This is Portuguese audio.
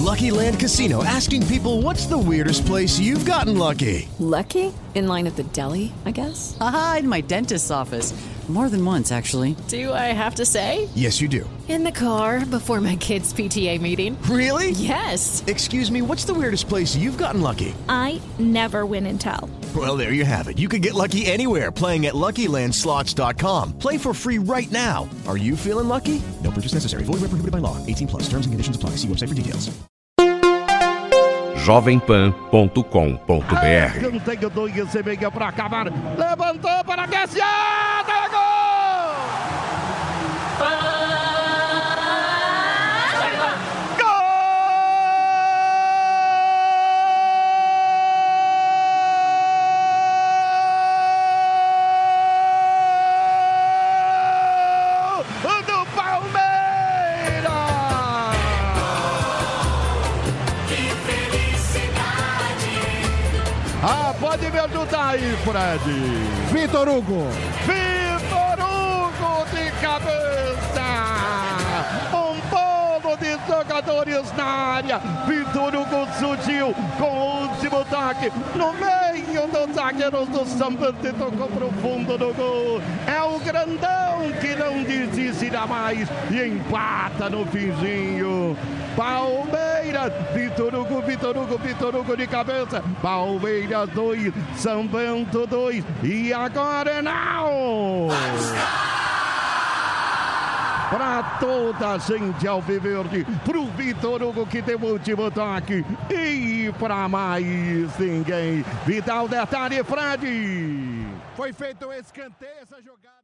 Lucky Land Casino, asking people, what's the weirdest place you've gotten lucky? Lucky? In line at the deli, I guess? Aha, in my dentist's office. More than once, actually. Do I have to say? Yes, you do. In the car before my kids' PTA meeting. Really? Yes. Excuse me, what's the weirdest place you've gotten lucky? I never win and tell. Well, there you have it. You can get lucky anywhere, playing at LuckyLandSlots.com. Play for free right now. Are you feeling lucky? No purchase necessary. Void where prohibited by law. 18 plus. Terms and conditions apply. See website for details. jovempan.com.br. Canteio do Isemeia para acabar. Levantou para Cassiano. Gol! Do Palmeiras! Que felicidade! Ah, pode me ajudar aí, Fred. Vitor Hugo. Vitor Hugo de cabeça. Um bolo de jogadores na área. Vitor Hugo surgiu com o último toque no meio dos zagueiros do Sambante, tocou pro fundo do gol. É o grandão que não desistirá mais e empata no finzinho. Palmeiras, Vitor Hugo de cabeça. Palmeiras 2, São Bento 2. E agora não! Para toda a gente alviverde, pro Vitor Hugo que deu o último toque. E para mais ninguém. Vidal, detalhe, Fred. Foi feito o escanteio, essa jogada.